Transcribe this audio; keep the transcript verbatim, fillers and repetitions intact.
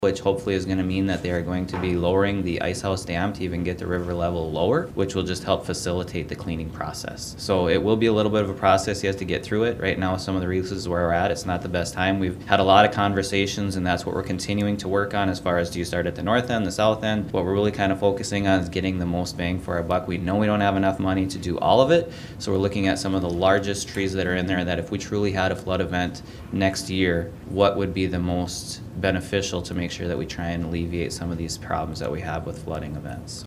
which hopefully is going to mean that they are going to be lowering the ice house dam to even get the river level lower, which will just help facilitate the cleaning process. So it will be a little bit of a process. He has to get through it. Right now, some of the releases where we're at, it's not the best time. We've had a lot of conversations, and that's what we're continuing to work on as far as do you start at the north end, the south end. What we're really kind of focusing on is getting the most bang for our buck. We know we don't have enough money to do all of it, so we're looking at some of the largest trees that are in there that if we truly had a flood event next year, what would be the most beneficial to make sure that we try and alleviate some of these problems that we have with flooding events.